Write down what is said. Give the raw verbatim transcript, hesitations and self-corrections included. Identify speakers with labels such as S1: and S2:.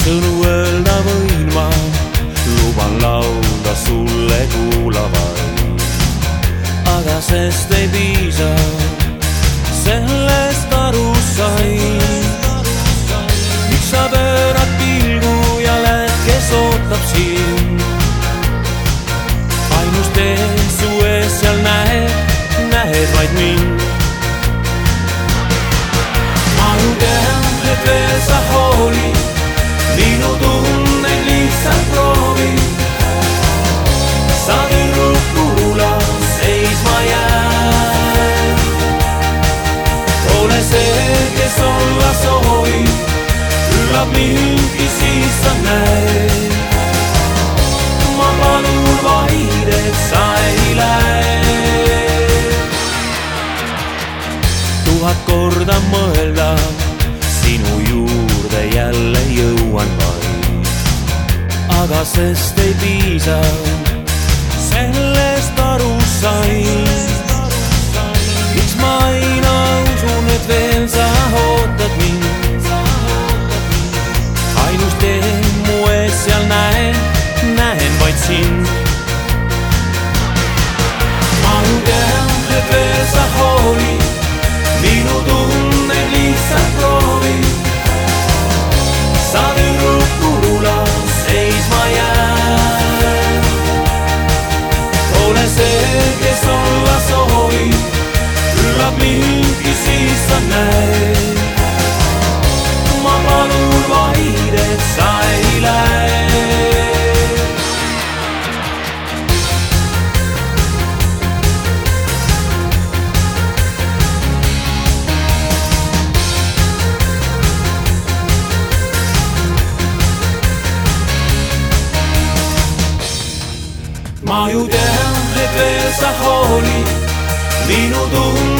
S1: sõnu öelda võin ma, luban laulda sulle kuulavaid. Aga sest ei piisa, sellest aru sain. Miks sa pöörad pilgu ja lähed, kes ootab sind? Ainus tee su ees seal näed, näed vaid mind. Ma ju tean, et veel sa hoolid, minu tunneid lihtsalt proovi. Sa tüdruk kuula, seisma jääd. Ole see, kes olla soovib, küllab mingi siis sa näed. Ma palun vaid, et sa ei lähe. Tuhat korda mõelda, sinu juurde jälle jõuan vaid. Aga sest ei piisa, sellest aru sain. Miks ma aina usun, et veel sa ootad mind? Ainus tee mu ees seal näen, näen vaid sind. Ma ju tean, et veel sa hoolid, minu tunne lihtsalt proovi. Sa tüdruk kuula, seisma jääd. Ole see, kes olla soovib, küllab mingi siis sa näed. Ma palun vaid, et sa ei lähe. Ma ju tean, et veel sa hoolid, minu tunne